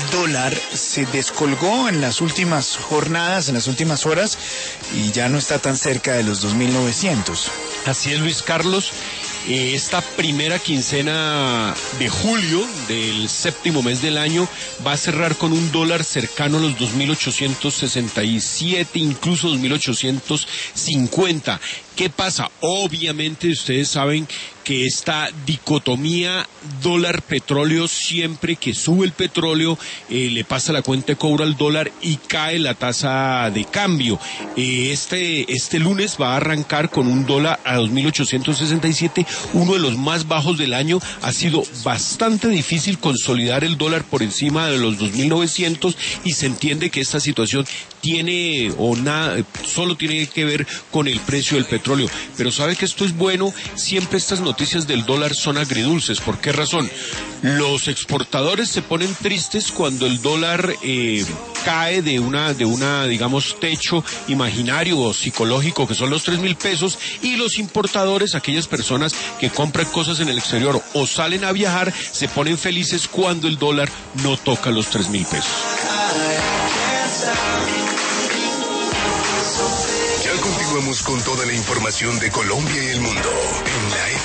dólar se descolgó en las últimas jornadas, en las últimas horas, y ya no está tan cerca de los 2.900. Así es, Luis Carlos. Esta primera quincena de julio del séptimo mes del año va a cerrar con un dólar cercano a los 2.867, incluso 2.850. ¿Qué pasa? Obviamente ustedes saben que esta dicotomía dólar-petróleo, siempre que sube el petróleo, le pasa la cuenta de cobro al dólar y cae la tasa de cambio. Este lunes va a arrancar con un dólar a 2.867, uno de los más bajos del año. Ha sido bastante difícil consolidar el dólar por encima de los 2.900 y se entiende que esta situación solo tiene que ver con el precio del petróleo. Pero sabe que esto es bueno, siempre estas noticias del dólar son agridulces. ¿Por qué razón? Los exportadores se ponen tristes cuando el dólar cae de una digamos techo imaginario o psicológico que son los 3.000 pesos, y los importadores, aquellas personas que compran cosas en el exterior o salen a viajar, se ponen felices cuando el dólar no toca los 3.000 pesos. Ya continuamos con toda la información de Colombia y el mundo en la